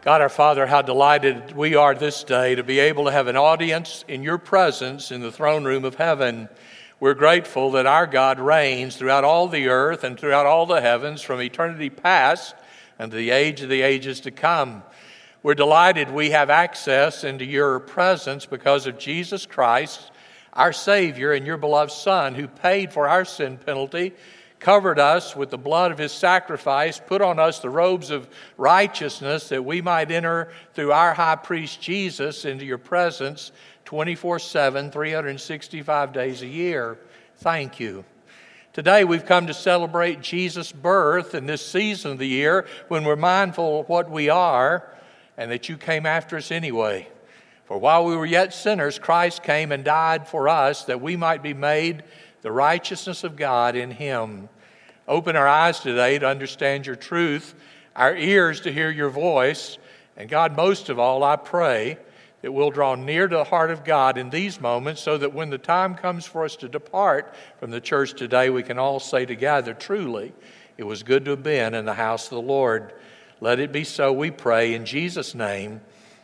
God our Father, how delighted we are this day to be able to have an audience in your presence in the throne room of heaven. We're grateful that our God reigns throughout all the earth and throughout all the heavens from eternity past and to the age of the ages to come. We're delighted we have access into your presence because of Jesus Christ, our Savior and your beloved Son, who paid for our sin penalty, covered us with the blood of his sacrifice, put on us the robes of righteousness that we might enter through our high priest Jesus into your presence 24/7, 365 days a year. Thank you. Today we've come to celebrate Jesus' birth in this season of the year when we're mindful of what we are and that you came after us anyway. For while we were yet sinners, Christ came and died for us that we might be made the righteousness of God in him. Open our eyes today to understand your truth, our ears to hear your voice, and God, most of all, I pray that we'll draw near to the heart of God in these moments so that when the time comes for us to depart from the church today, we can all say together, truly, it was good to have been in the house of the Lord. Let it be so, we pray, in Jesus' name,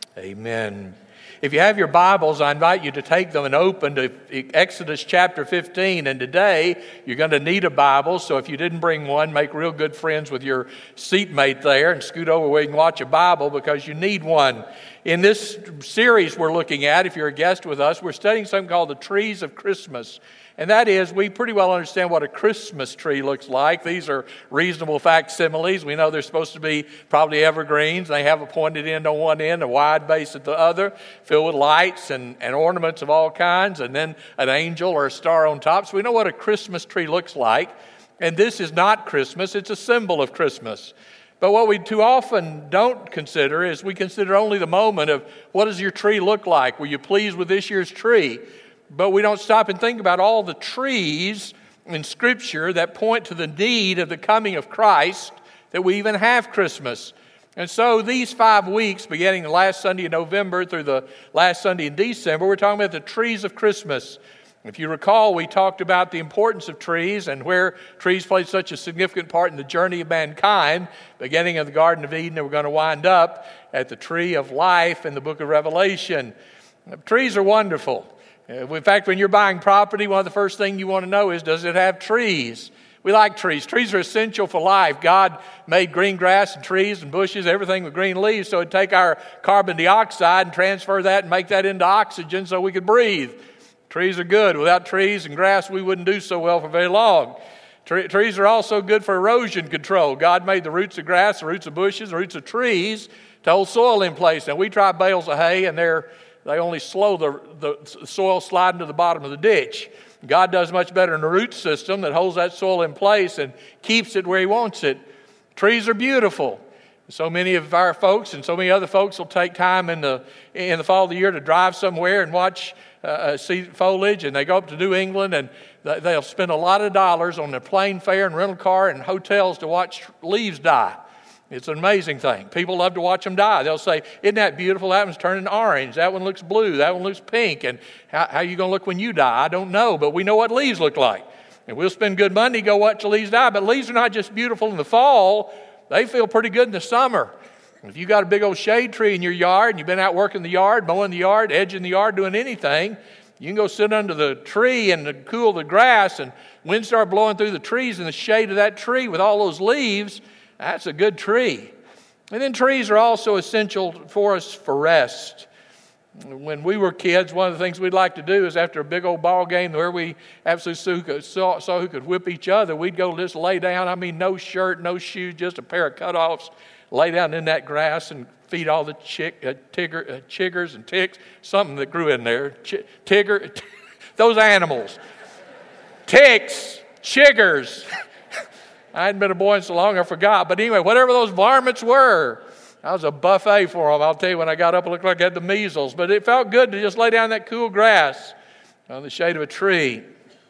amen. If you have your Bibles, I invite you to take them and open to Exodus chapter 15. And today, you're going to need a Bible. So if you didn't bring one, make real good friends with your seatmate there and scoot over where you can watch a Bible because you need one. In this series we're looking at, if you're a guest with us, we're studying something called the Trees of Christmas. And that is, we pretty well understand what a Christmas tree looks like. These are reasonable facsimiles. We know they're supposed to be probably evergreens. They have a pointed end on one end, a wide base at the other, filled with lights and ornaments of all kinds, and then an angel or a star on top. So we know what a Christmas tree looks like. And this is not Christmas. It's a symbol of Christmas. But what we too often don't consider is we consider only the moment of what does your tree look like? Were you pleased with this year's tree? But we don't stop and think about all the trees in Scripture that point to the need of the coming of Christ, that we even have Christmas. And so these 5 weeks, beginning the last Sunday in November through the last Sunday in December, we're talking about the trees of Christmas. If you recall, we talked about the importance of trees and where trees played such a significant part in the journey of mankind, beginning in the Garden of Eden, and we're going to wind up at the tree of life in the book of Revelation. Trees are wonderful. In fact, when you're buying property, one of the first things you want to know is, does it have trees? We like trees. Trees are essential for life. God made green grass and trees and bushes, everything with green leaves, so it'd take our carbon dioxide and transfer that and make that into oxygen so we could breathe. Trees are good. Without trees and grass, we wouldn't do so well for very long. Trees are also good for erosion control. God made the roots of grass, the roots of bushes, the roots of trees to hold soil in place. Now, we try bales of hay, and they only slow the soil sliding to the bottom of the ditch. God does much better in a root system that holds that soil in place and keeps it where he wants it. Trees are beautiful. So many of our folks and so many other folks will take time in the fall of the year to drive somewhere and watch see foliage, and they go up to New England and they'll spend a lot of dollars on their plane fare and rental car and hotels to watch leaves die. It's an amazing thing. People love to watch them die. They'll say, isn't that beautiful? That one's turning orange. That one looks blue. That one looks pink. And how are you going to look when you die? I don't know, but we know what leaves look like. And we'll spend good money to go watch the leaves die. But leaves are not just beautiful in the fall. They feel pretty good in the summer. If you got a big old shade tree in your yard and you've been out working the yard, mowing the yard, edging the yard, doing anything, you can go sit under the tree and cool the grass, and wind start blowing through the trees in the shade of that tree with all those leaves. That's a good tree. And then trees are also essential for us for rest. When we were kids, one of the things we'd like to do is after a big old ball game where we absolutely saw who could whip each other, we'd go just lay down. I mean, no shirt, no shoes, just a pair of cutoffs, lay down in that grass and feed all the chiggers and ticks, something that grew in there. Those animals. Ticks, chiggers. I hadn't been a boy in so long I forgot. But anyway, whatever those varmints were, that was a buffet for them. I'll tell you, when I got up, it looked like I had the measles. But it felt good to just lay down in that cool grass on the shade of a tree.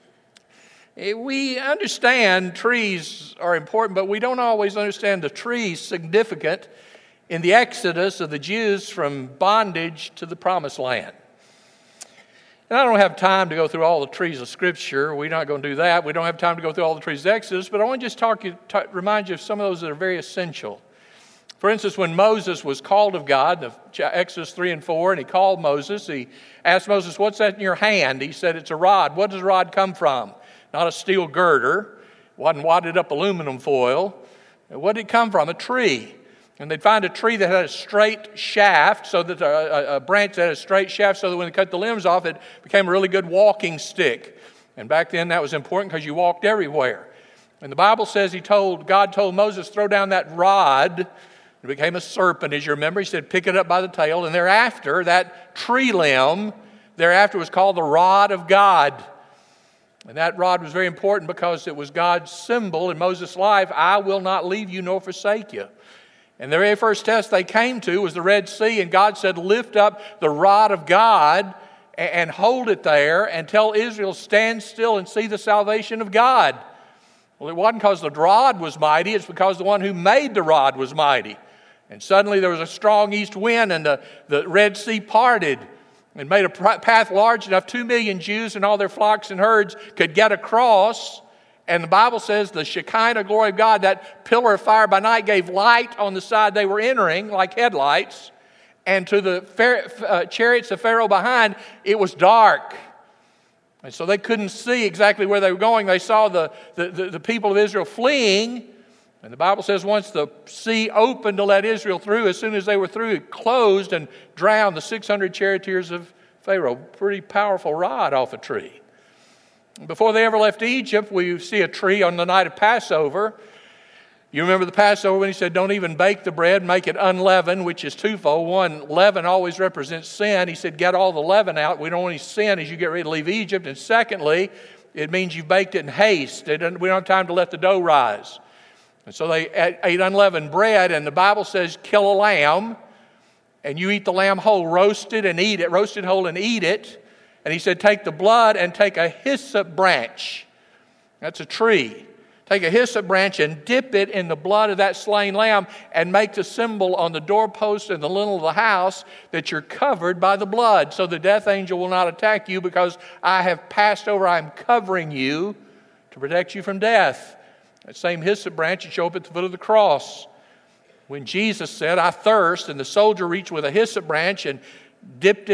We understand trees are important, but we don't always understand the trees significant in the exodus of the Jews from bondage to the promised land. And I don't have time to go through all the trees of Scripture. We're not going to do that. We don't have time to go through all the trees of Exodus, but I want to just remind you of some of those that are very essential. For instance, when Moses was called of God, Exodus 3 and 4, and he called Moses, he asked Moses, what's that in your hand? He said, it's a rod. What does a rod come from? Not a steel girder. It wasn't wadded up aluminum foil. What did it come from? A tree. And they'd find a tree that had a straight shaft, so that a branch that had a straight shaft, so that when they cut the limbs off, it became a really good walking stick. And back then that was important because you walked everywhere. And the Bible says God told Moses, throw down that rod. It became a serpent, as you remember. He said, pick it up by the tail. And thereafter, that tree limb, was called the rod of God. And that rod was very important because it was God's symbol in Moses' life. I will not leave you nor forsake you. And the very first test they came to was the Red Sea. And God said, lift up the rod of God and hold it there and tell Israel, stand still and see the salvation of God. Well, it wasn't because the rod was mighty. It's because the one who made the rod was mighty. And suddenly there was a strong east wind and the Red Sea parted and made a path large enough 2 million Jews and all their flocks and herds could get across. And the Bible says the Shekinah glory of God, that pillar of fire by night, gave light on the side they were entering like headlights. And to the chariots of Pharaoh behind, it was dark. And so they couldn't see exactly where they were going. They saw the people of Israel fleeing. And the Bible says once the sea opened to let Israel through, as soon as they were through, it closed and drowned the 600 charioteers of Pharaoh. Pretty powerful rod off a tree. Before they ever left Egypt, we see a tree on the night of Passover. You remember the Passover when he said, don't even bake the bread, make it unleavened, which is twofold. One, leaven always represents sin. He said, get all the leaven out. We don't want any sin as you get ready to leave Egypt. And secondly, it means you baked it in haste. We don't have time to let the dough rise. And so they ate unleavened bread, and the Bible says, kill a lamb, and you eat the lamb whole, roasted whole and eat it. And he said, take the blood and take a hyssop branch. That's a tree. Take a hyssop branch and dip it in the blood of that slain lamb and make the symbol on the doorpost and the lintel of the house that you're covered by the blood. So the death angel will not attack you because I have passed over, I'm covering you to protect you from death. That same hyssop branch would show up at the foot of the cross. When Jesus said, I thirst, and the soldier reached with a hyssop branch and dipped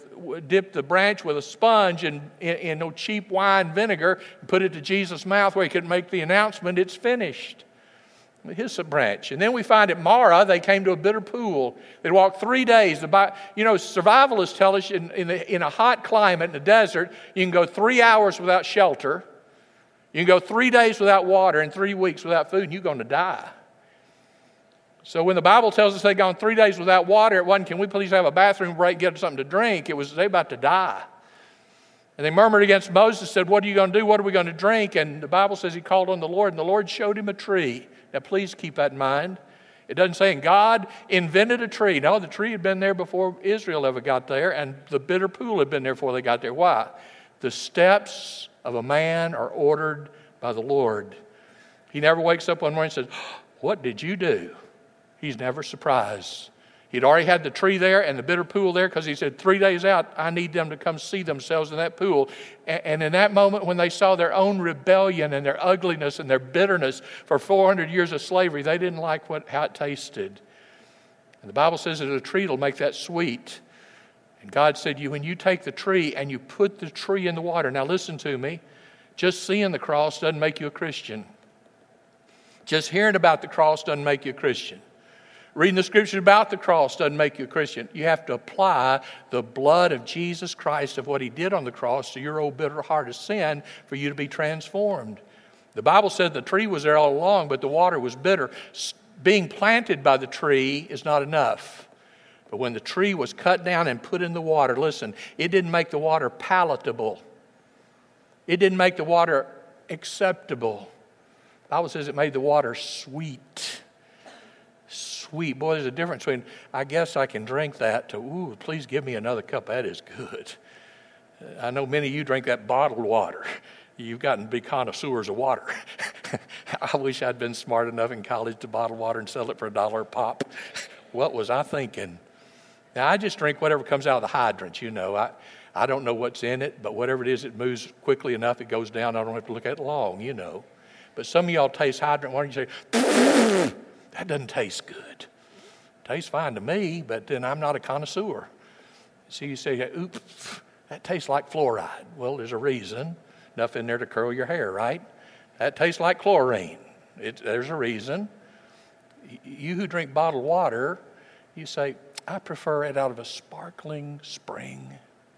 the branch with a sponge in no cheap wine vinegar and put it to Jesus' mouth where he could make the announcement, it's finished. The hyssop branch. And then we find at Marah, they came to a bitter pool. They walked 3 days. Survivalists tell us in a hot climate in the desert, you can go 3 hours without shelter. You can go 3 days without water and 3 weeks without food, and you're going to die. So when the Bible tells us they'd gone 3 days without water, it wasn't, can we please have a bathroom break, get something to drink? It was, they about to die. And they murmured against Moses, said, what are you going to do? What are we going to drink? And the Bible says he called on the Lord, and the Lord showed him a tree. Now please keep that in mind. It doesn't say, and God invented a tree. No, the tree had been there before Israel ever got there, and the bitter pool had been there before they got there. Why? The steps of a man are ordered by the Lord. He never wakes up one morning and says, what did you do? He's never surprised. He'd already had the tree there and the bitter pool there because he said 3 days out, I need them to come see themselves in that pool. And in that moment when they saw their own rebellion and their ugliness and their bitterness for 400 years of slavery, they didn't like how it tasted. And the Bible says that a tree will make that sweet. And God said, when you take the tree and you put the tree in the water. Now listen to me. Just seeing the cross doesn't make you a Christian. Just hearing about the cross doesn't make you a Christian. Reading the scriptures about the cross doesn't make you a Christian. You have to apply the blood of Jesus Christ, of what he did on the cross, to your old bitter heart of sin for you to be transformed. The Bible said the tree was there all along, but the water was bitter. Being planted by the tree is not enough. But when the tree was cut down and put in the water, listen, it didn't make the water palatable. It didn't make the water acceptable. The Bible says it made the water sweet. Sweet. Boy, there's a difference between, I guess I can drink that, to, ooh, please give me another cup. That is good. I know many of you drink that bottled water. You've gotten to be connoisseurs of water. I wish I'd been smart enough in college to bottle water and sell it for $1 a pop. What was I thinking? Now, I just drink whatever comes out of the hydrant, you know. I don't know what's in it, but whatever it is, it moves quickly enough, it goes down. I don't have to look at it long, you know. But some of y'all taste hydrant water and you say, that doesn't taste good. tastes fine to me, but then I'm not a connoisseur. So you say, oops, that tastes like fluoride. Well, there's a reason. Enough in there to curl your hair, right? That tastes like chlorine. There's a reason. You who drink bottled water, you say, I prefer it out of a sparkling spring.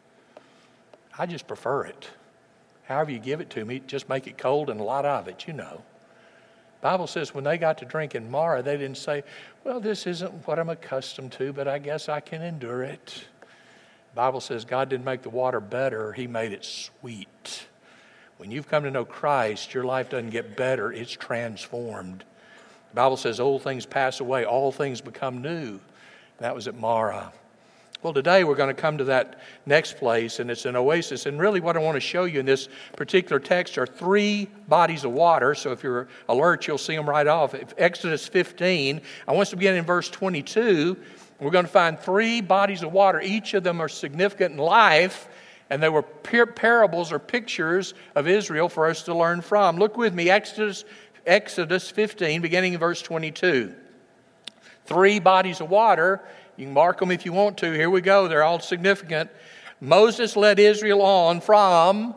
I just prefer it. However you give it to me, just make it cold and a lot of it, The Bible says when they got to drinking Marah, they didn't say, well, this isn't what I'm accustomed to, but I guess I can endure it. The Bible says God didn't make the water better, He made it sweet. When you've come to know Christ, your life doesn't get better, it's transformed. The Bible says old things pass away, all things become new. That was at Marah. Well, today we're going to come to that next place, and it's an oasis. And really what I want to show you in this particular text are 3 bodies of water. So if you're alert, you'll see them right off. Exodus 15, I want us to begin in verse 22. We're going to find 3 bodies of water. Each of them are significant in life, and they were parables or pictures of Israel for us to learn from. Look with me, Exodus 15, beginning in verse 22. 3 bodies of water. You can mark them if you want to. Here we go. They're all significant. Moses led Israel on from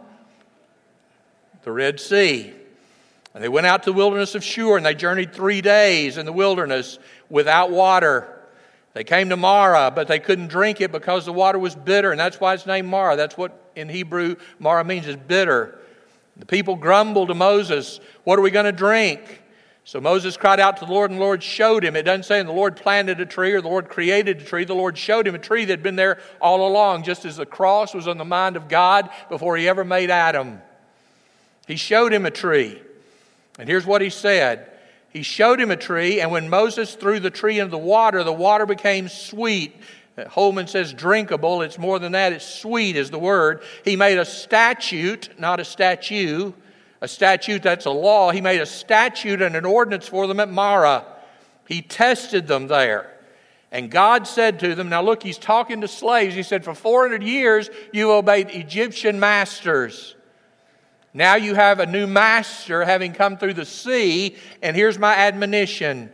the Red Sea. And they went out to the wilderness of Shur, and they journeyed 3 days in the wilderness without water. They came to Marah, but they couldn't drink it because the water was bitter, and that's why it's named Marah. That's what in Hebrew Marah means, is bitter. The people grumbled to Moses, what are we going to drink? So Moses cried out to the Lord, and the Lord showed him. It doesn't say the Lord planted a tree or the Lord created a tree. The Lord showed him a tree that had been there all along, just as the cross was on the mind of God before He ever made Adam. He showed him a tree. And here's what He said. He showed him a tree, and when Moses threw the tree into the water became sweet. Holman says drinkable. It's more than that. It's sweet is the word. He made a statute, not a statue. A statute, that's a law. He made a statute and an ordinance for them at Marah. He tested them there. And God said to them, now look, He's talking to slaves. He said, for 400 years you obeyed Egyptian masters. Now you have a new master having come through the sea, and here's my admonition.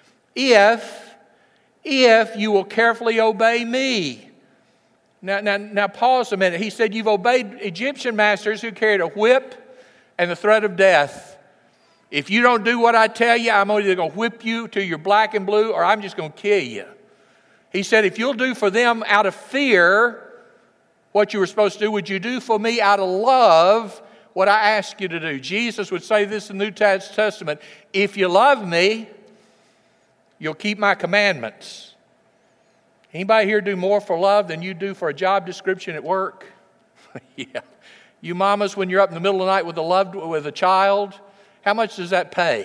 If you will carefully obey me. Now pause a minute. He said you've obeyed Egyptian masters who carried a whip and the threat of death. If you don't do what I tell you, I'm either going to whip you till you're black and blue, or I'm just going to kill you. He said, if you'll do for them out of fear what you were supposed to do, would you do for me out of love what I ask you to do? Jesus would say this in the New Testament, if you love me, you'll keep my commandments. Anybody here do more for love than you do for a job description at work? Yeah. You mamas, when you're up in the middle of the night with a child, how much does that pay?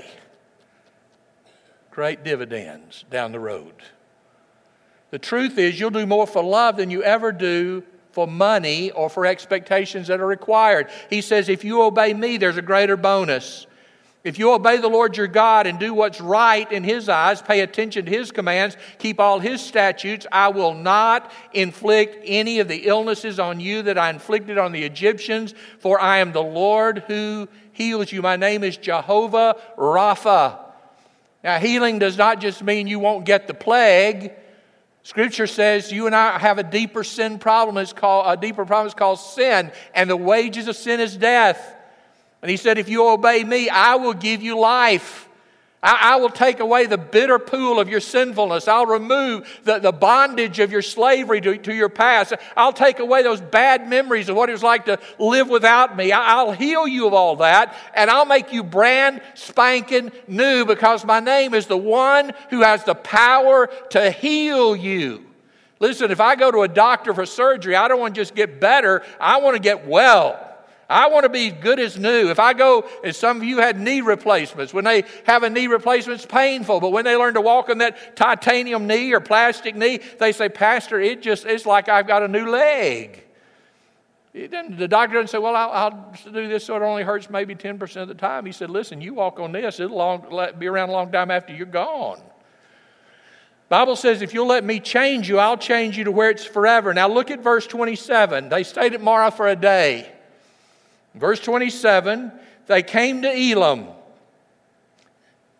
Great dividends down the road. The truth is, you'll do more for love than you ever do for money or for expectations that are required. He says, if you obey me, there's a greater bonus. If you obey the Lord your God and do what's right in His eyes, pay attention to His commands, keep all His statutes, I will not inflict any of the illnesses on you that I inflicted on the Egyptians, for I am the Lord who heals you. My name is Jehovah Rapha. Now, healing does not just mean you won't get the plague. Scripture says you and I have a deeper sin problem. It's called sin, and the wages of sin is death. And He said, if you obey me, I will give you life. I will take away the bitter pool of your sinfulness. I'll remove the bondage of your slavery to your past. I'll take away those bad memories of what it was like to live without me. I'll heal you of all that, and I'll make you brand spanking new, because my name is the one who has the power to heal you. Listen, if I go to a doctor for surgery, I don't want to just get better. I want to get well. I want to be good as new. If I go, as some of you had knee replacements, when they have a knee replacement, it's painful. But when they learn to walk on that titanium knee or plastic knee, they say, Pastor, it's like I've got a new leg. The doctor doesn't say, well, I'll do this so it only hurts maybe 10% of the time. He said, listen, you walk on this, it'll be around a long time after you're gone. Bible says, if you'll let me change you, I'll change you to where it's forever. Now look at verse 27. They stayed at Marah for a day. Verse 27, they came to Elim.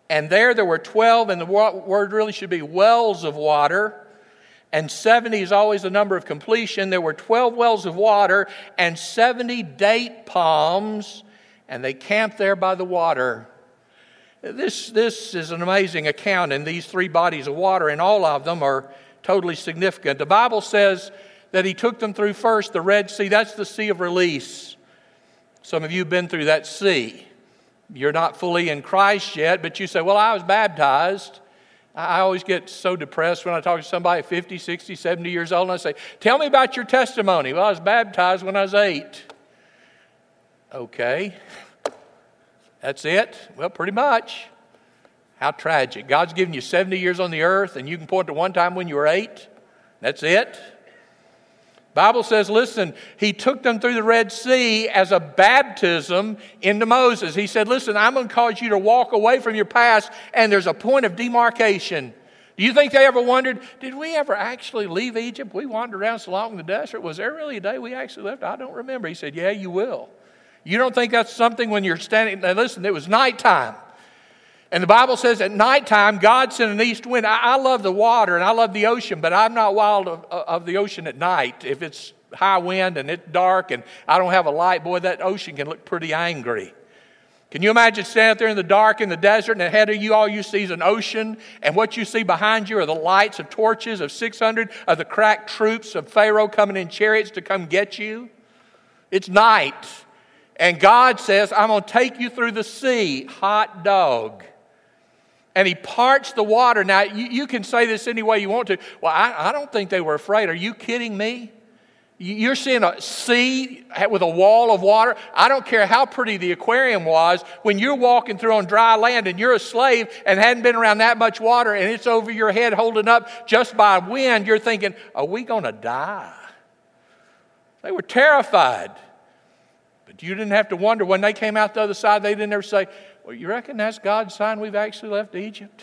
And there were 12, and the word really should be wells of water. And 70 is always the number of completion. There were 12 wells of water and 70 date palms, and they camped there by the water. This is an amazing account in these three bodies of water, and all of them are totally significant. The Bible says that he took them through first the Red Sea. That's the Sea of Release. Some of you have been through that sea. You're not fully in Christ yet, but you say, well, I was baptized. I always get so depressed when I talk to somebody 50, 60, 70 years old, and I say, tell me about your testimony. Well, I was baptized when I was 8. Okay. That's it? Well, pretty much. How tragic. God's given you 70 years on the earth, and you can point to one time when you were 8. That's it? Bible says, listen, he took them through the Red Sea as a baptism into Moses. He said, listen, I'm going to cause you to walk away from your past, and there's a point of demarcation. Do you think they ever wondered, did we ever actually leave Egypt? We wandered around so long in the desert. Was there really a day we actually left? I don't remember. He said, yeah, you will. You don't think that's something when you're standing? Now listen, it was nighttime. And the Bible says at nighttime, God sent an east wind. I love the water and I love the ocean, but I'm not wild of the ocean at night. If it's high wind and it's dark and I don't have a light, boy, that ocean can look pretty angry. Can you imagine standing out there in the dark in the desert, and ahead of you, all you see is an ocean, and what you see behind you are the lights of torches of 600 of the crack troops of Pharaoh coming in chariots to come get you? It's night. And God says, I'm going to take you through the sea, hot dog. And he parts the water. Now, you can say this any way you want to. Well, I don't think they were afraid. Are you kidding me? You're seeing a sea with a wall of water. I don't care how pretty the aquarium was. When you're walking through on dry land and you're a slave and hadn't been around that much water and it's over your head holding up just by wind, you're thinking, are we going to die? They were terrified. But you didn't have to wonder. When they came out the other side, they didn't ever say, well, you reckon that's God's sign we've actually left Egypt?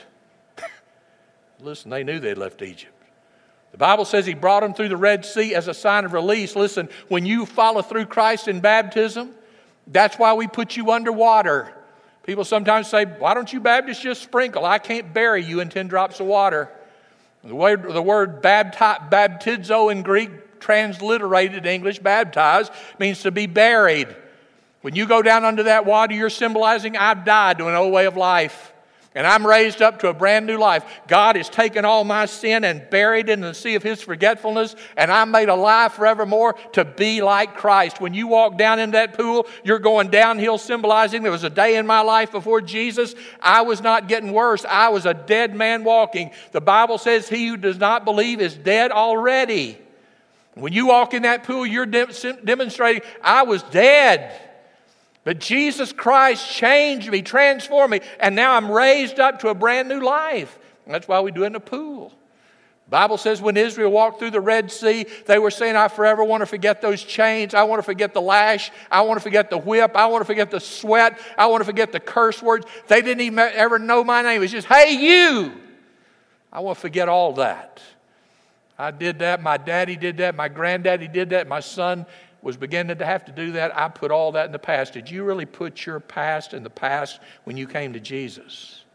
Listen, they knew they'd left Egypt. The Bible says he brought them through the Red Sea as a sign of release. Listen, when you follow through Christ in baptism, that's why we put you underwater. People sometimes say, why don't you Baptists just sprinkle? I can't bury you in 10 drops of water. The word baptizo in Greek, transliterated English, baptized, means to be buried. When you go down under that water, you're symbolizing I've died to an old way of life. And I'm raised up to a brand new life. God has taken all my sin and buried it in the sea of his forgetfulness. And I'm made alive forevermore to be like Christ. When you walk down in that pool, you're going downhill, symbolizing there was a day in my life before Jesus. I was not getting worse. I was a dead man walking. The Bible says he who does not believe is dead already. When you walk in that pool, you're demonstrating I was dead. But Jesus Christ changed me, transformed me, and now I'm raised up to a brand new life. And that's why we do it in a pool. The Bible says when Israel walked through the Red Sea, they were saying, I forever want to forget those chains. I want to forget the lash. I want to forget the whip. I want to forget the sweat. I want to forget the curse words. They didn't even ever know my name. It was just, hey, you. I want to forget all that. I did that. My daddy did that. My granddaddy did that. My son was beginning to have to do that. I put all that in the past. Did you really put your past in the past when you came to Jesus?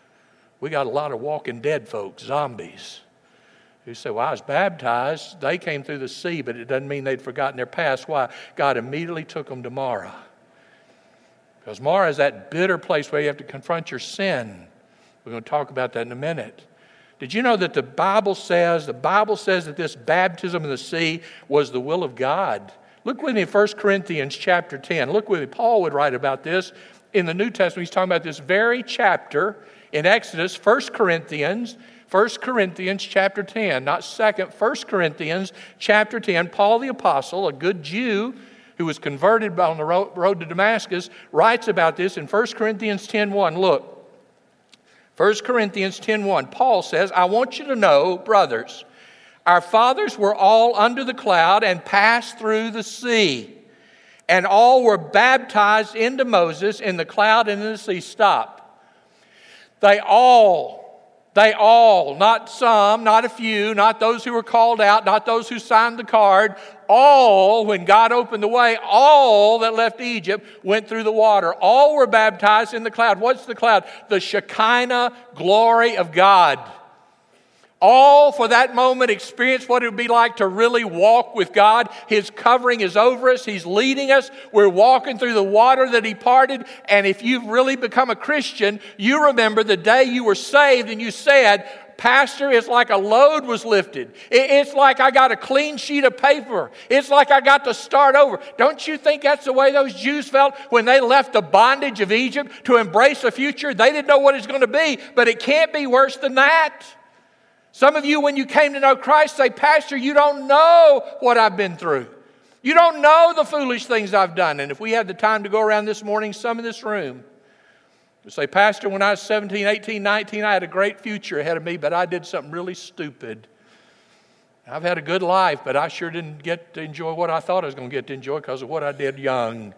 We got a lot of walking dead folks, zombies, who say, well, I was baptized. They came through the sea, but it doesn't mean they'd forgotten their past. Why? God immediately took them to Marah. Because Marah is that bitter place where you have to confront your sin. We're going to talk about that in a minute. Did you know that the Bible says that this baptism in the sea was the will of God? Look with me in 1 Corinthians chapter 10. Look with me. Paul would write about this in the New Testament. He's talking about this very chapter in Exodus, 1 Corinthians chapter 10. Not 2nd, 1 Corinthians chapter 10. Paul the Apostle, a good Jew who was converted on the road to Damascus, writes about this in 1 Corinthians 10:1. Look, 1 Corinthians 10:1. Paul says, I want you to know, brothers, our fathers were all under the cloud and passed through the sea, and all were baptized into Moses in the cloud and in the sea. Stop. They all They all, not some, not a few, not those who were called out, not those who signed the card, all, when God opened the way, all that left Egypt went through the water. All were baptized in the cloud. What's the cloud? The Shekinah glory of God. All for that moment experienced what it would be like to really walk with God. His covering is over us. He's leading us. We're walking through the water that He parted. And if you've really become a Christian, you remember the day you were saved and you said, Pastor, it's like a load was lifted. It's like I got a clean sheet of paper. It's like I got to start over. Don't you think that's the way those Jews felt when they left the bondage of Egypt to embrace a future? They didn't know what it's going to be, but it can't be worse than that. Some of you, when you came to know Christ, say, Pastor, you don't know what I've been through. You don't know the foolish things I've done. And if we had the time to go around this morning, some in this room would say, Pastor, when I was 17, 18, 19, I had a great future ahead of me, but I did something really stupid. I've had a good life, but I sure didn't get to enjoy what I thought I was going to get to enjoy because of what I did young.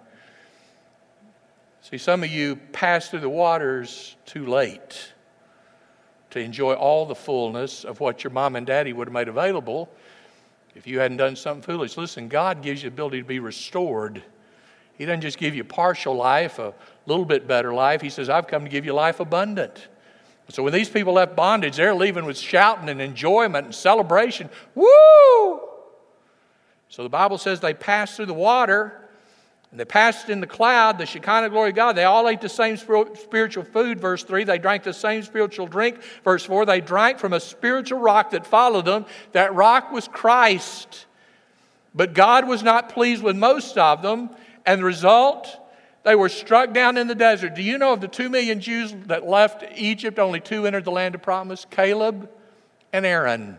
See, some of you passed through the waters too late to enjoy all the fullness of what your mom and daddy would have made available if you hadn't done something foolish. Listen, God gives you the ability to be restored. He doesn't just give you partial life, a little bit better life. He says, I've come to give you life abundant. So when these people left bondage, they're leaving with shouting and enjoyment and celebration. Woo! So the Bible says they passed through the water, and they passed in the cloud, the Shekinah glory of God. They all ate the same spiritual food, verse 3. They drank the same spiritual drink, verse 4. They drank from a spiritual rock that followed them. That rock was Christ. But God was not pleased with most of them, and the result, they were struck down in the desert. Do you know of the 2 million Jews that left Egypt, only 2 entered the land of promise? Caleb and Aaron.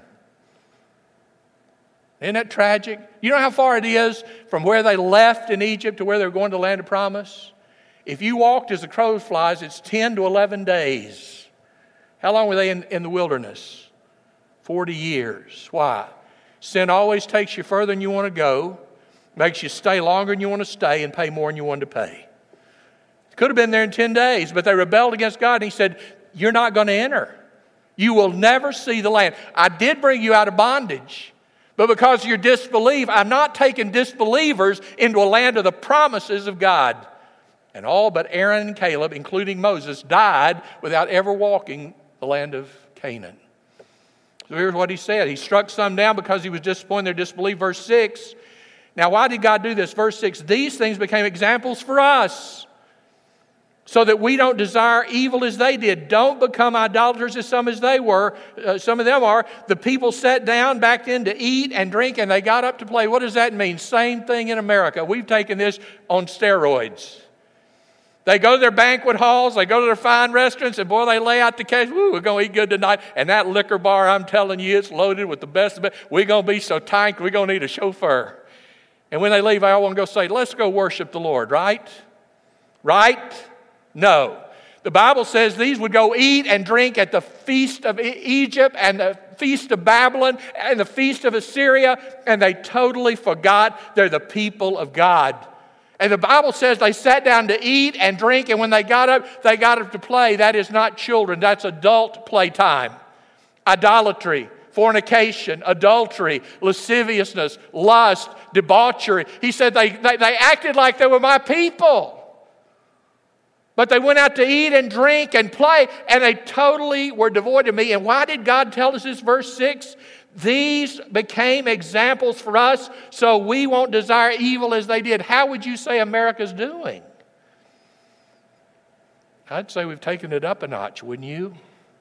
Isn't that tragic? You know how far it is from where they left in Egypt to where they were going to the land of promise? If you walked as the crow flies, it's 10 to 11 days. How long were they in the wilderness? 40 years. Why? Sin always takes you further than you want to go, makes you stay longer than you want to stay, and pay more than you want to pay. Could have been there in 10 days, but they rebelled against God, and He said, you're not going to enter. You will never see the land. I did bring you out of bondage. But because of your disbelief, I'm not taking disbelievers into a land of the promises of God. And all but Aaron and Caleb, including Moses, died without ever walking the land of Canaan. So here's what He said. He struck some down because He was disappointed in their disbelief. Verse 6. Now why did God do this? Verse 6. These things became examples for us, so that we don't desire evil as they did. Don't become idolaters as some of them are. The people sat down back then to eat and drink, and they got up to play. What does that mean? Same thing in America. We've taken this on steroids. They go to their banquet halls, they go to their fine restaurants, and boy, they lay out the cash. Woo, we're going to eat good tonight. And that liquor bar, I'm telling you, it's loaded with the best of it. We're going to be so tight, we're going to need a chauffeur. And when they leave, I want to go say, let's go worship the Lord, right? Right? No. The Bible says these would go eat and drink at the feast of Egypt and the feast of Babylon and the feast of Assyria, and they totally forgot they're the people of God. And the Bible says they sat down to eat and drink, and when they got up to play. That is not children, that's adult playtime. Idolatry, fornication, adultery, lasciviousness, lust, debauchery. He said they acted like they were my people. But they went out to eat and drink and play, and they totally were devoid of me. And why did God tell us this? Verse 6, these became examples for us, so we won't desire evil as they did. How would you say America's doing? I'd say we've taken it up a notch, wouldn't you?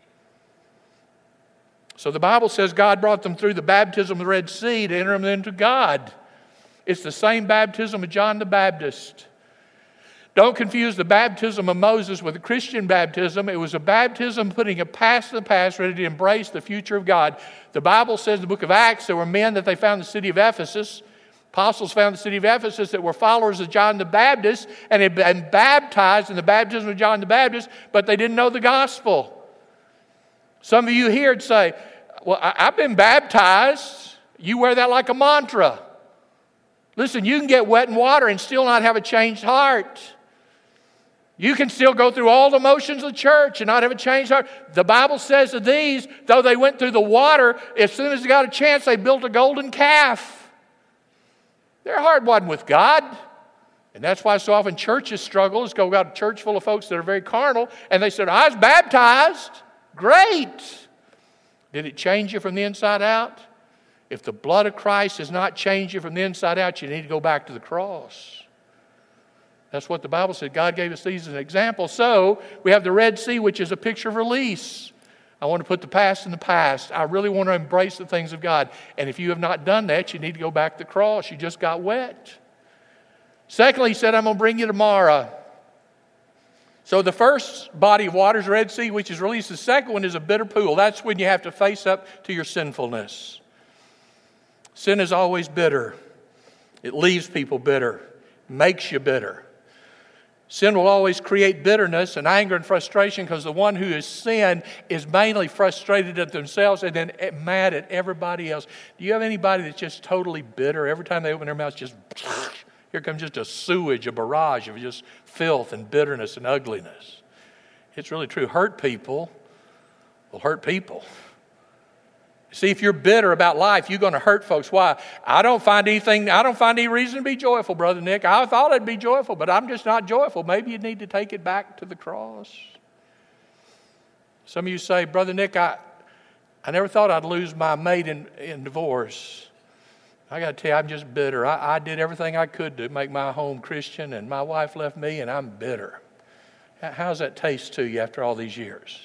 So the Bible says God brought them through the baptism of the Red Sea to enter them into God. It's the same baptism of John the Baptist. Don't confuse the baptism of Moses with the Christian baptism. It was a baptism putting a past in the past, ready to embrace the future of God. The Bible says in the book of Acts, there were men that they found in the city of Ephesus. Apostles found in the city of Ephesus that were followers of John the Baptist and had been baptized in the baptism of John the Baptist, but they didn't know the gospel. Some of you here would say, well, I've been baptized. You wear that like a mantra. Listen, you can get wet in water and still not have a changed heart. You can still go through all the motions of the church and not have a changed heart. The Bible says of these, though they went through the water, as soon as they got a chance, they built a golden calf. Their heart wasn't with God. And that's why so often churches struggle. Is go got a church full of folks that are very carnal, and they said, I was baptized. Great. Did it change you from the inside out? If the blood of Christ has not changed you from the inside out, you need to go back to the cross. That's what the Bible said. God gave us these as an example. So we have the Red Sea, which is a picture of release. I want to put the past in the past. I really want to embrace the things of God. And if you have not done that, you need to go back to the cross. You just got wet. Secondly, he said, I'm going to bring you to Mara. So the first body of water is the Red Sea, which is released. The second one is a bitter pool. That's when you have to face up to your sinfulness. Sin is always bitter. It leaves people bitter, makes you bitter. Sin will always create bitterness and anger and frustration because the one who has sinned is mainly frustrated at themselves and then mad at everybody else. Do you have anybody that's just totally bitter? Every time they open their mouth, just here comes just a sewage, a barrage of just filth and bitterness and ugliness. It's really true. Hurt people will hurt people. See, if you're bitter about life, you're going to hurt folks. Why? I don't find any reason to be joyful, Brother Nick. I thought I'd be joyful, but I'm just not joyful. Maybe you need to take it back to the cross. Some of you say, Brother Nick, I never thought I'd lose my mate in divorce. I got to tell you, I'm just bitter. I did everything I could to make my home Christian, and my wife left me, and I'm bitter. How's that taste to you after all these years?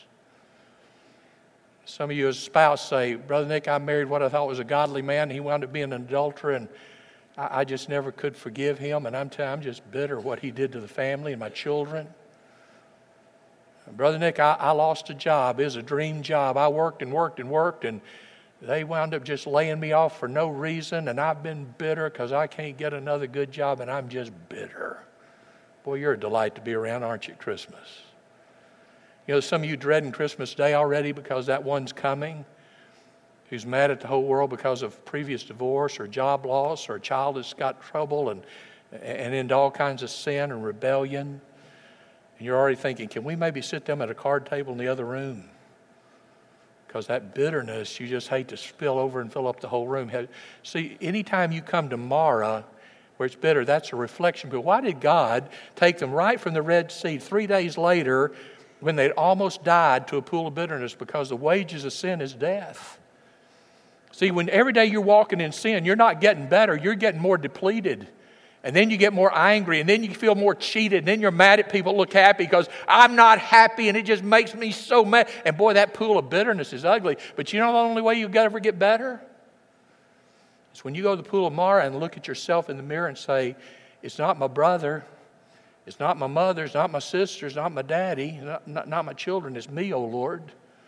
Some of you as a spouse say, Brother Nick, I married what I thought was a godly man. He wound up being an adulterer, and I just never could forgive him. And I'm just bitter what he did to the family and my children. Brother Nick, I lost a job. It was a dream job. I worked and worked and worked, and they wound up just laying me off for no reason. And I've been bitter because I can't get another good job, and I'm just bitter. Boy, you're a delight to be around, aren't you, at Christmas? You know, some of you dreading Christmas Day already because that one's coming who's mad at the whole world because of previous divorce or job loss or a child that's got trouble and into all kinds of sin and rebellion. And you're already thinking, can we maybe sit them at a card table in the other room? Because that bitterness, you just hate to spill over and fill up the whole room. See, anytime you come to Mara, where it's bitter, that's a reflection. But why did God take them right from the Red Sea 3 days later when they'd almost died to a pool of bitterness? Because the wages of sin is death. See, when every day you're walking in sin, you're not getting better, you're getting more depleted. And then you get more angry, and then you feel more cheated, and then you're mad at people look happy because I'm not happy, and it just makes me so mad. And boy, that pool of bitterness is ugly. But you know the only way you've got to ever get better? It's when you go to the pool of Mara and look at yourself in the mirror and say, it's not my brother, it's not my mother, it's not my sister, it's not my daddy, not my children, it's me, oh Lord.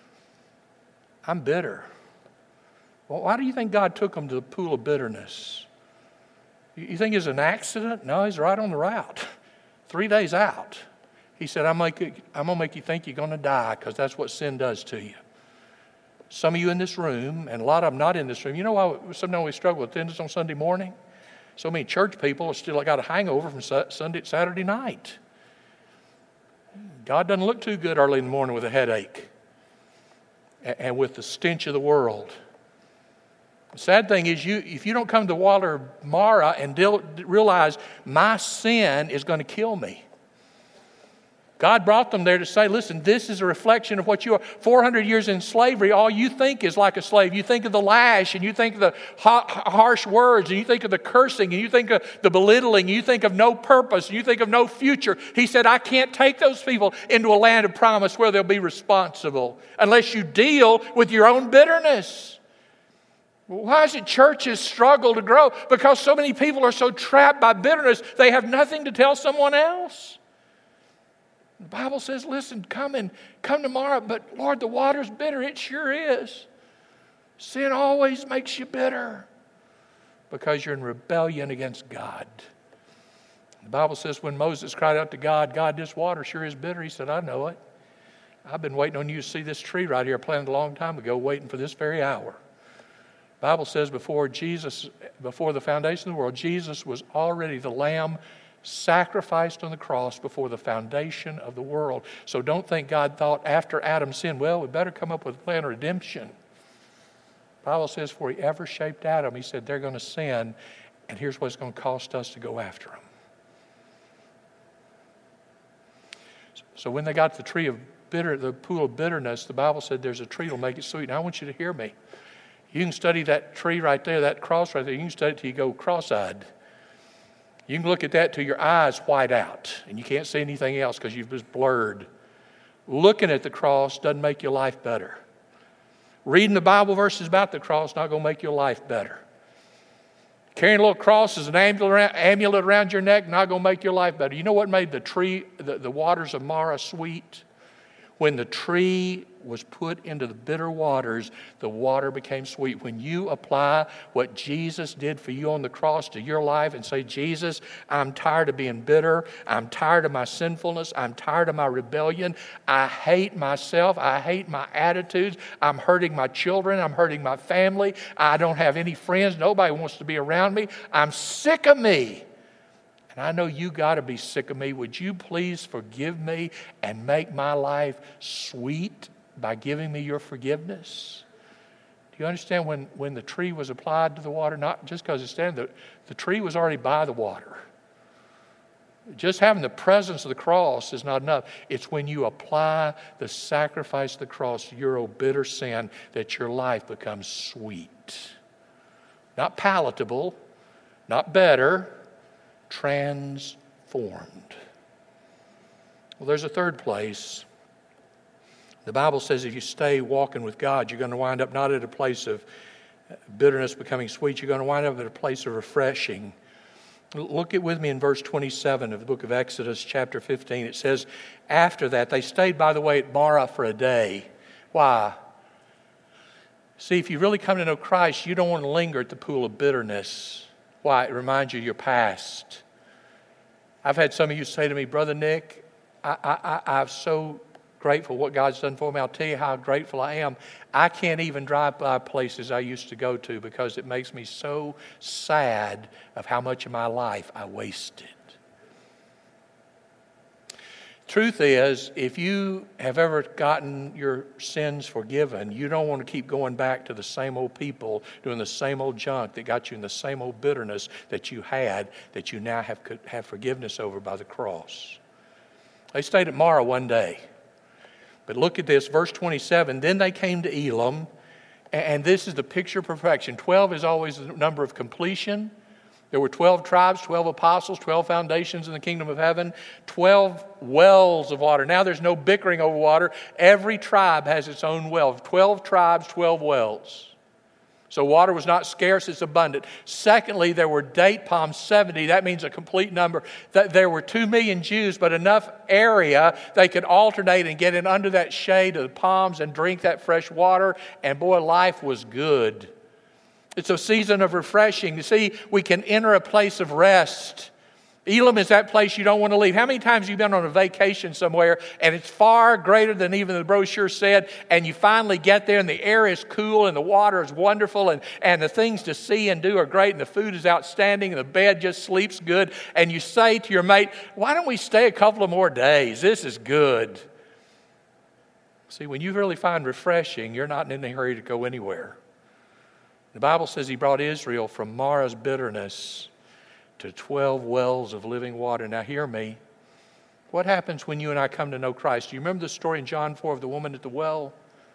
I'm bitter. Well, why do you think God took them to the pool of bitterness? You think it's an accident? No, he's right on the route. 3 days out. He said, I'm going to make you think you're going to die because that's what sin does to you. Some of you in this room, and a lot of them not in this room, you know why sometimes we struggle with attendance on Sunday morning? So many church people have still got a hangover from Saturday night. God doesn't look too good early in the morning with a headache and with the stench of the world. The sad thing is, if you don't come to the water of Mara and realize my sin is going to kill me. God brought them there to say, listen, this is a reflection of what you are. 400 years in slavery, all you think is like a slave. You think of the lash, and you think of the harsh words, and you think of the cursing, and you think of the belittling, and you think of no purpose, and you think of no future. He said, I can't take those people into a land of promise where they'll be responsible unless you deal with your own bitterness. Why is it churches struggle to grow? Because so many people are so trapped by bitterness, they have nothing to tell someone else. The Bible says, listen, come tomorrow, but Lord, the water's bitter. It sure is. Sin always makes you bitter because you're in rebellion against God. The Bible says when Moses cried out to God, God, this water sure is bitter. He said, I know it. I've been waiting on you to see this tree right here. I planted a long time ago, waiting for this very hour. The Bible says before the foundation of the world, Jesus was already the Lamb sacrificed on the cross before the foundation of the world. So don't think God thought after Adam sinned, well, we better come up with a plan of redemption. The Bible says before he ever shaped Adam, he said they're going to sin, and here's what it's going to cost us to go after them. So when they got to the pool of bitterness, the Bible said there's a tree that'll make it sweet. Now I want you to hear me. You can study that tree right there, that cross right there. You can study it till you go cross-eyed. You can look at that till your eyes white out and you can't see anything else because you've just blurred. Looking at the cross doesn't make your life better. Reading the Bible verses about the cross is not going to make your life better. Carrying a little cross as an amulet around your neck not going to make your life better. You know what made the waters of Marah sweet? When the tree was put into the bitter waters, the water became sweet. When you apply what Jesus did for you on the cross to your life and say, Jesus, I'm tired of being bitter. I'm tired of my sinfulness. I'm tired of my rebellion. I hate myself. I hate my attitudes. I'm hurting my children. I'm hurting my family. I don't have any friends. Nobody wants to be around me. I'm sick of me. And I know you got to be sick of me. Would you please forgive me and make my life sweet by giving me your forgiveness? Do you understand when the tree was applied to the water, not just because it's standing there, the tree was already by the water. Just having the presence of the cross is not enough. It's when you apply the sacrifice of the cross to your old bitter sin that your life becomes sweet. Not palatable, not better, transformed. Well, there's a third place. The Bible says if you stay walking with God, you're going to wind up not at a place of bitterness becoming sweet. You're going to wind up at a place of refreshing. Look with me in verse 27 of the book of Exodus, chapter 15. It says, after that, they stayed, by the way, at Marah for a day. Why? See, if you really come to know Christ, you don't want to linger at the pool of bitterness. Why? It reminds you of your past. I've had some of you say to me, Brother Nick, I'm so grateful what God's done for me. I'll tell you how grateful I am. I can't even drive by places I used to go to because it makes me so sad of how much of my life I wasted. Truth is, if you have ever gotten your sins forgiven, you don't want to keep going back to the same old people doing the same old junk that got you in the same old bitterness that you had, that you now have forgiveness over by the cross. They stayed at Marah one day. But look at this, verse 27. Then they came to Elim, and this is the picture of perfection. 12 is always the number of completion. There were 12 tribes, 12 apostles, 12 foundations in the kingdom of heaven, 12 wells of water. Now there's no bickering over water. Every tribe has its own well. 12 tribes, 12 wells. So water was not scarce, it's abundant. Secondly, there were date palms, 70. That means a complete number. There were 2 million Jews, but enough area they could alternate and get in under that shade of the palms and drink that fresh water. And boy, life was good. It's a season of refreshing. You see, we can enter a place of rest. Elim is that place you don't want to leave. How many times have you been on a vacation somewhere and it's far greater than even the brochure said, and you finally get there and the air is cool and the water is wonderful and the things to see and do are great and the food is outstanding and the bed just sleeps good, and you say to your mate, why don't we stay a couple of more days? This is good. See, when you really find refreshing, you're not in any hurry to go anywhere. The Bible says he brought Israel from Marah's bitterness to 12 wells of living water. Now hear me. What happens when you and I come to know Christ? Do you remember the story in John 4 of the woman at the well?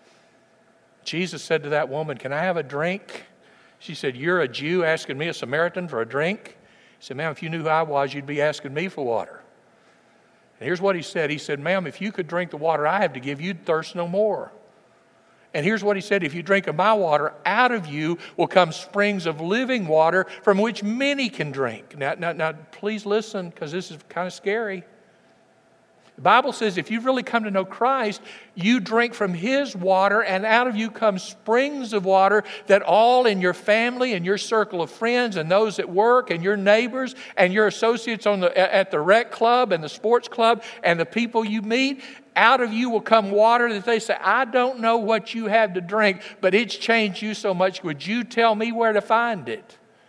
Jesus said to that woman, can I have a drink? She said, you're a Jew asking me, a Samaritan, for a drink? He said, ma'am, if you knew who I was, you'd be asking me for water. And here's what he said. He said, ma'am, if you could drink the water I have to give, you'd thirst no more. And here's what he said, if you drink of my water, out of you will come springs of living water from which many can drink. Now please listen, because this is kind of scary. The Bible says if you've really come to know Christ, you drink from his water, and out of you come springs of water that all in your family and your circle of friends and those at work and your neighbors and your associates at the rec club and the sports club and the people you meet, out of you will come water that they say, I don't know what you have to drink, but it's changed you so much. Would you tell me where to find it?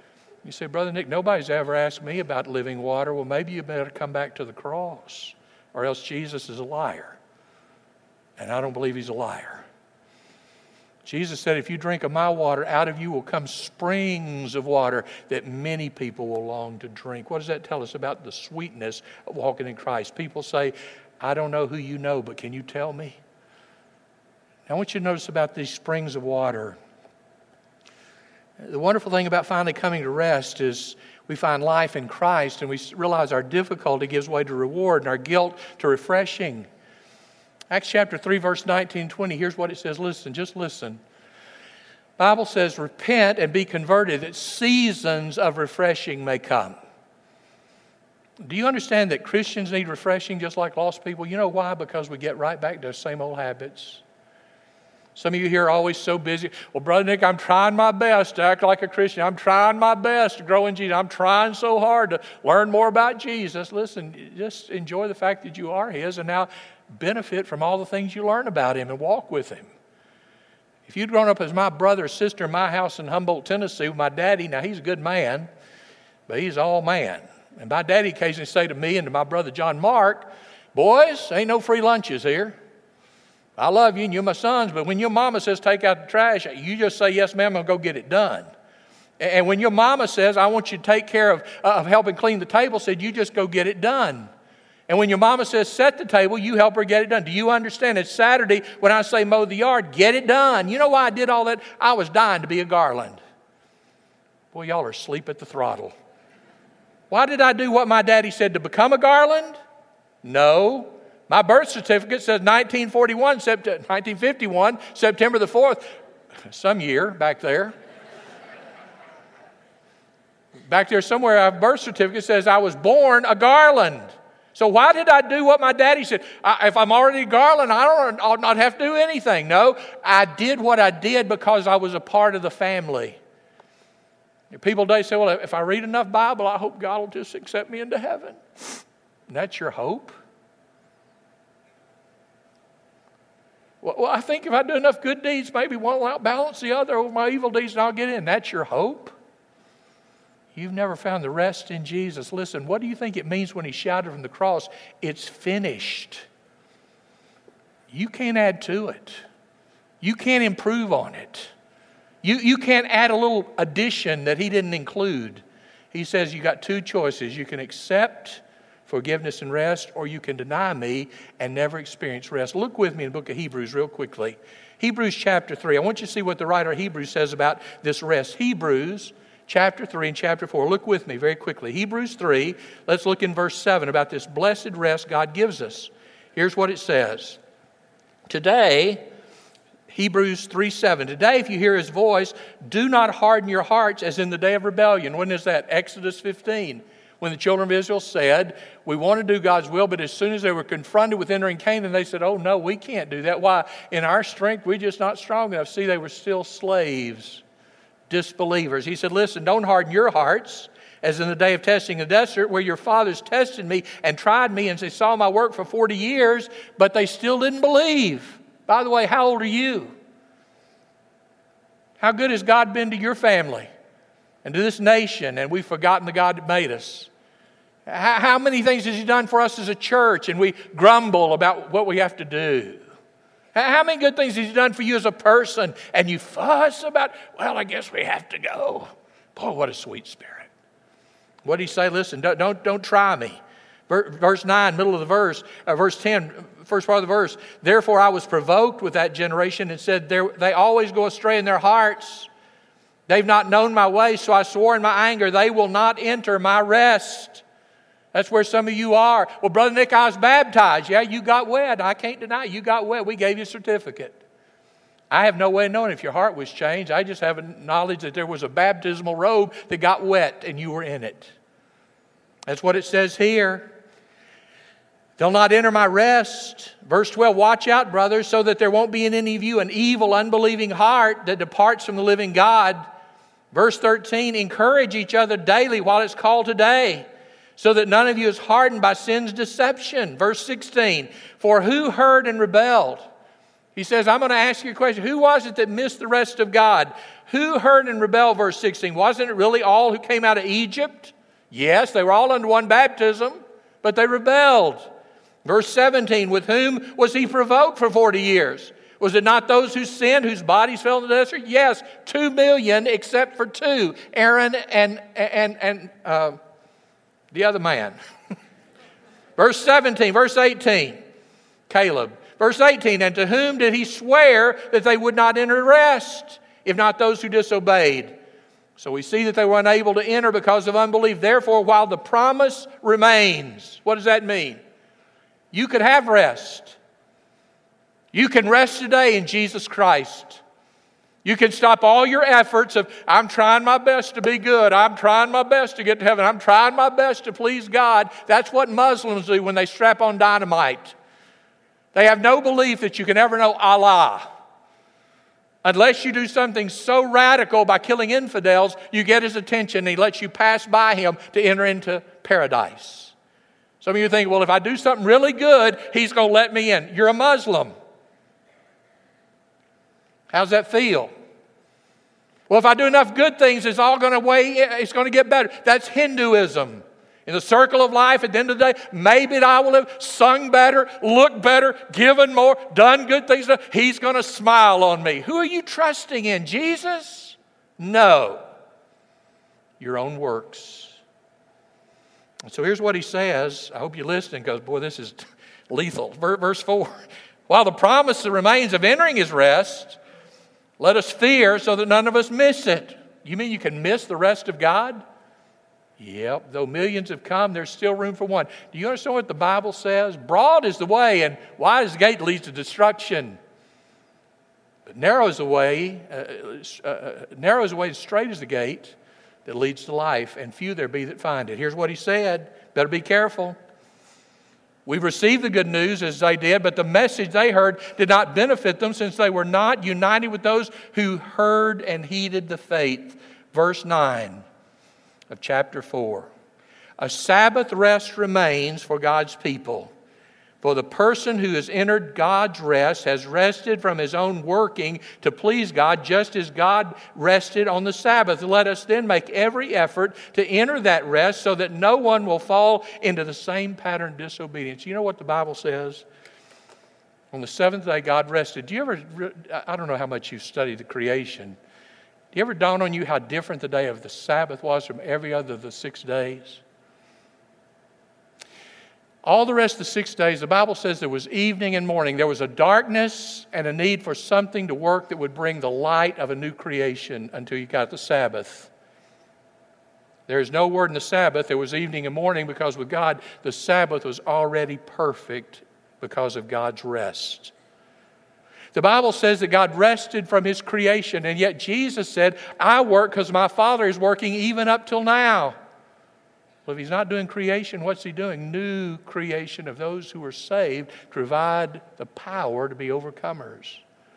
You say, Brother Nick, nobody's ever asked me about living water. Well, maybe you better come back to the cross, or else Jesus is a liar. And I don't believe he's a liar. Jesus said, if you drink of my water, out of you will come springs of water that many people will long to drink. What does that tell us about the sweetness of walking in Christ? People say, I don't know who you know, but can you tell me? Now, I want you to notice about these springs of water. The wonderful thing about finally coming to rest is we find life in Christ, and we realize our difficulty gives way to reward and our guilt to refreshing. Acts chapter 3, verse 19 and 20, here's what it says. Listen, just listen. The Bible says, repent and be converted that seasons of refreshing may come. Do you understand that Christians need refreshing just like lost people? You know why? Because we get right back to the same old habits. Some of you here are always so busy. Well, Brother Nick, I'm trying my best to act like a Christian. I'm trying my best to grow in Jesus. I'm trying so hard to learn more about Jesus. Listen, just enjoy the fact that you are His and now benefit from all the things you learn about Him and walk with Him. If you'd grown up as my brother or sister in my house in Humboldt, Tennessee with my daddy, now he's a good man, but he's all man. And my daddy occasionally say to me and to my brother John Mark, boys, ain't no free lunches here. I love you and you're my sons, but when your mama says take out the trash, you just say, yes, ma'am, I'll go get it done. And when your mama says, I want you to take care of helping clean the table, said, you just go get it done. And when your mama says set the table, you help her get it done. Do you understand? It's Saturday when I say mow the yard, get it done. You know why I did all that? I was dying to be a Garland. Boy, y'all are asleep at the throttle. Why did I do what my daddy said to become a Garland? No. My birth certificate says 1951, September the 4th. Some year back there. Back there somewhere, our birth certificate says I was born a Garland. So why did I do what my daddy said? If I'm already a Garland, I'll not have to do anything. No, I did what I did because I was a part of the family. People today say, well, if I read enough Bible, I hope God will just accept me into heaven. And that's your hope? Well, I think if I do enough good deeds, maybe one will outbalance the other over my evil deeds and I'll get in. That's your hope? You've never found the rest in Jesus. Listen, what do you think it means when He shouted from the cross, it's finished? You can't add to it. You can't improve on it. You can't add a little addition that He didn't include. He says you got two choices. You can accept forgiveness and rest, or you can deny me and never experience rest. Look with me in the book of Hebrews real quickly. Hebrews chapter 3. I want you to see what the writer of Hebrews says about this rest. Hebrews chapter 3 and chapter 4. Look with me very quickly. Hebrews 3, let's look in verse 7 about this blessed rest God gives us. Here's what it says. Today, Hebrews 3:7. Today, if you hear His voice, do not harden your hearts as in the day of rebellion. When is that? Exodus 15. When the children of Israel said, we want to do God's will, but as soon as they were confronted with entering Canaan, they said, oh no, we can't do that. Why? In our strength, we're just not strong enough. See, they were still slaves, disbelievers. He said, listen, don't harden your hearts as in the day of testing in the desert, where your fathers tested me and tried me, and they saw my work for 40 years, but they still didn't believe. By the way, how old are you? How good has God been to your family and to this nation? And we've forgotten the God that made us. How many things has He done for us as a church, and we grumble about what we have to do? How many good things has He done for you as a person, and you fuss about, well, I guess we have to go. Boy, what a sweet spirit. What did He say? Listen, don't try me. Verse 9, middle of the verse, verse 10, first part of the verse. Therefore I was provoked with that generation and said, they always go astray in their hearts. They've not known my ways, so I swore in my anger, they will not enter my rest. That's where some of you are. Well, Brother Nick, I was baptized. Yeah, you got wet. I can't deny it. You got wet. We gave you a certificate. I have no way of knowing if your heart was changed. I just have a knowledge that there was a baptismal robe that got wet and you were in it. That's what it says here. They'll not enter my rest. Verse 12, watch out, brothers, so that there won't be in any of you an evil, unbelieving heart that departs from the living God. Verse 13, encourage each other daily while it's called today, so that none of you is hardened by sin's deception. Verse 16, for who heard and rebelled? He says, I'm going to ask you a question. Who was it that missed the rest of God? Who heard and rebelled, verse 16? Wasn't it really all who came out of Egypt? Yes, they were all under one baptism, but they rebelled. Verse 17, with whom was he provoked for 40 years? Was it not those who sinned, whose bodies fell in the desert? Yes, 2 million except for two, Aaron and the other man. Verse 17, verse 18, Caleb. Verse 18, and to whom did he swear that they would not enter rest, if not those who disobeyed? So we see that they were unable to enter because of unbelief. Therefore, while the promise remains, what does that mean? You could have rest. You can rest today in Jesus Christ. You can stop all your efforts of, I'm trying my best to be good. I'm trying my best to get to heaven. I'm trying my best to please God. That's what Muslims do when they strap on dynamite. They have no belief that you can ever know Allah. Unless you do something so radical by killing infidels, you get his attention and he lets you pass by him to enter into paradise. Some of you think, well, if I do something really good, he's going to let me in. You're a Muslim. How's that feel? Well, if I do enough good things, it's all going to get better. That's Hinduism. In the circle of life, at the end of the day, maybe I will have sung better, looked better, given more, done good things. He's going to smile on me. Who are you trusting in? Jesus? No. Your own works. So here's what he says. I hope you're listening because, boy, this is lethal. Verse 4. While the promise remains of entering his rest, let us fear so that none of us miss it. You mean you can miss the rest of God? Yep, though millions have come, there's still room for one. Do you understand what the Bible says? Broad is the way, and wide is the gate that leads to destruction. But narrow is the way, and straight is the gate that leads to life, and few there be that find it. Here's what he said. Better be careful. We've received the good news as they did, but the message they heard did not benefit them since they were not united with those who heard and heeded the faith. Verse 9. Of chapter 4. A Sabbath rest remains for God's people. For the person who has entered God's rest has rested from his own working to please God, just as God rested on the Sabbath. Let us then make every effort to enter that rest so that no one will fall into the same pattern of disobedience. You know what the Bible says? On the seventh day, God rested. I don't know how much you've studied the creation. Do you ever dawn on you how different the day of the Sabbath was from every other of the 6 days? All the rest of the 6 days, the Bible says there was evening and morning. There was a darkness and a need for something to work that would bring the light of a new creation until you got the Sabbath. There is no word in the Sabbath. There was evening and morning because with God, the Sabbath was already perfect because of God's rest. The Bible says that God rested from his creation, and yet Jesus said, I work because my Father is working even up till now. Well, if he's not doing creation, what's he doing? New creation of those who are saved to provide the power to be overcomers.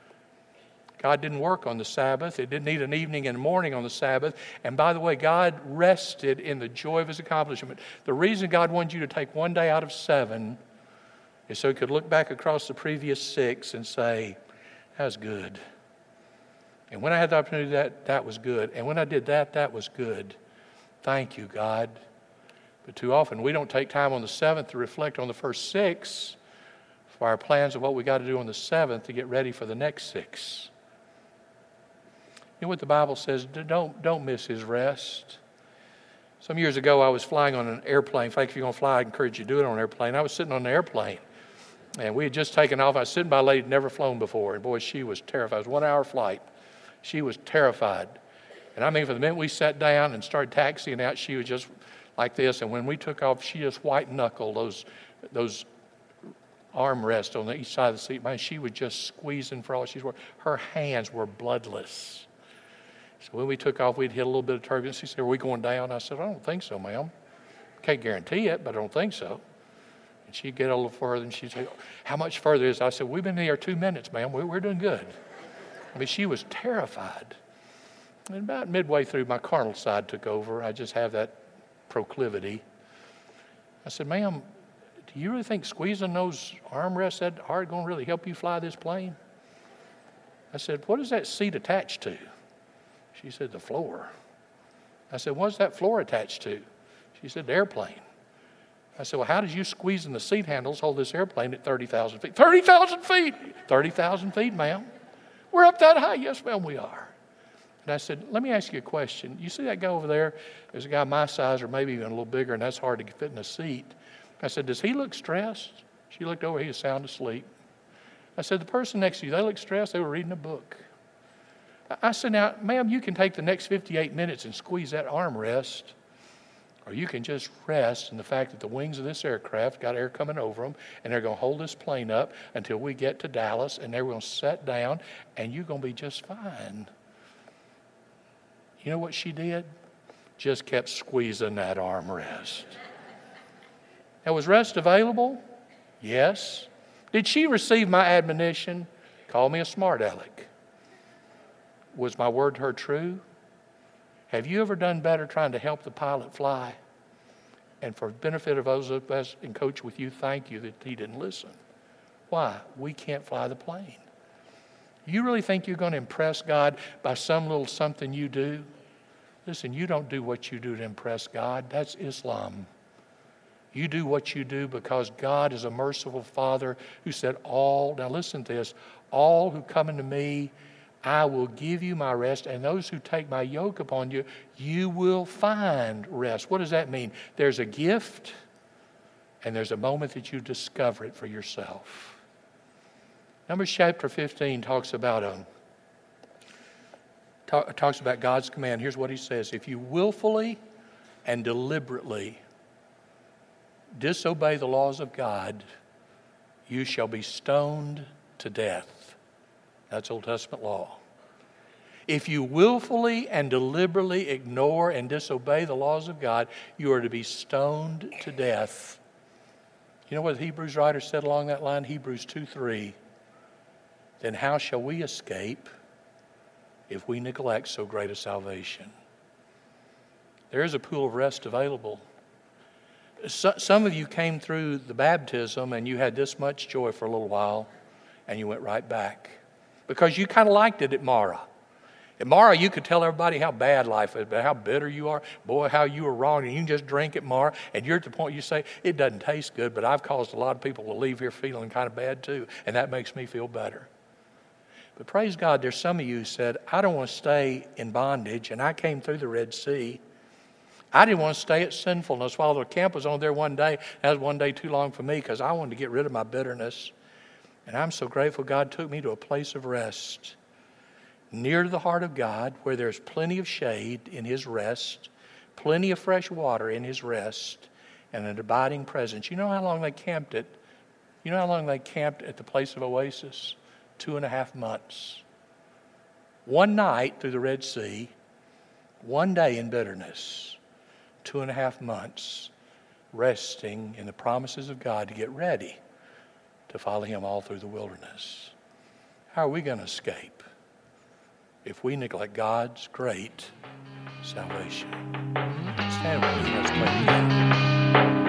God didn't work on the Sabbath. It didn't need an evening and a morning on the Sabbath. And by the way, God rested in the joy of his accomplishment. The reason God wanted you to take one day out of 7 is so he could look back across the previous 6 and say, that was good. And when I had the opportunity to do that, that was good. And when I did that, that was good. Thank you, God. But too often we don't take time on the 7th to reflect on the first 6 for our plans of what we got to do on the 7th to get ready for the next 6. You know what the Bible says? Don't miss his rest. Some years ago, I was flying on an airplane. In fact, if you're going to fly, I encourage you to do it on an airplane. I was sitting on an airplane. And we had just taken off. I was sitting by a lady who'd never flown before. And boy, she was terrified. It was a 1-hour flight. She was terrified. And I mean, for the minute we sat down and started taxiing out, she was just like this. And when we took off, she just white-knuckled those armrests on each side of the seat. Man, she was just squeezing for all she's worth. Her hands were bloodless. So when we took off, we'd hit a little bit of turbulence. She said, are we going down? I said, I don't think so, ma'am. Can't guarantee it, but I don't think so. And she'd get a little further, and she'd say, how much further is it? I said, we've been here 2 minutes, ma'am. We're doing good. I mean, she was terrified. And about midway through, my carnal side took over. I just have that proclivity. I said, ma'am, do you really think squeezing those armrests that hard going to really help you fly this plane? I said, what is that seat attached to? She said, the floor. I said, what's that floor attached to? She said, the airplane. I said, well, how did you squeezing the seat handles hold this airplane at 30,000 feet? 30,000 feet! 30,000 feet, ma'am. We're up that high. Yes, ma'am, we are. And I said, let me ask you a question. You see that guy over there? There's a guy my size or maybe even a little bigger, and that's hard to fit in a seat. I said, does he look stressed? She looked over. He was sound asleep. I said, the person next to you, they look stressed. They were reading a book. I said, now, ma'am, you can take the next 58 minutes and squeeze that armrest, or you can just rest in the fact that the wings of this aircraft got air coming over them, and they're going to hold this plane up until we get to Dallas, and they're going to set down, and you're going to be just fine. You know what she did? Just kept squeezing that armrest. Now, was rest available? Yes. Did she receive my admonition? Call me a smart aleck. Was my word to her true? Have you ever done better trying to help the pilot fly? And for the benefit of those of us in coach with you, thank you that he didn't listen. Why? We can't fly the plane. You really think you're going to impress God by some little something you do? Listen, you don't do what you do to impress God. That's Islam. You do what you do because God is a merciful Father who said now listen to this, all who come unto me, I will give you my rest, and those who take my yoke upon you, you will find rest. What does that mean? There's a gift, and there's a moment that you discover it for yourself. Numbers chapter 15 talks about God's command. Here's what he says. If you willfully and deliberately disobey the laws of God, you shall be stoned to death. That's Old Testament law. If you willfully and deliberately ignore and disobey the laws of God, you are to be stoned to death. You know what the Hebrews writer said along that line? Hebrews 2:3. Then how shall we escape if we neglect so great a salvation? There is a pool of rest available. Some of you came through the baptism and you had this much joy for a little while and you went right back because you kind of liked it at Mara. At Mara, you could tell everybody how bad life is, but how bitter you are. Boy, how you were wrong. And you can just drink at Mara, and you're at the point you say, it doesn't taste good, but I've caused a lot of people to leave here feeling kind of bad too, and that makes me feel better. But praise God, there's some of you who said, I don't want to stay in bondage, and I came through the Red Sea. I didn't want to stay at sinfulness. While the camp was on there one day, that was one day too long for me because I wanted to get rid of my bitterness. And I'm so grateful God took me to a place of rest, near to the heart of God, where there's plenty of shade in His rest, plenty of fresh water in His rest, and an abiding presence. You know how long they camped at? You know how long they camped at the place of oasis? 2.5 months. One night through the Red Sea, one day in bitterness, 2.5 months resting in the promises of God to get ready to follow Him all through the wilderness. How are we going to escape if we neglect God's great salvation? Stand with me. Let's pray together.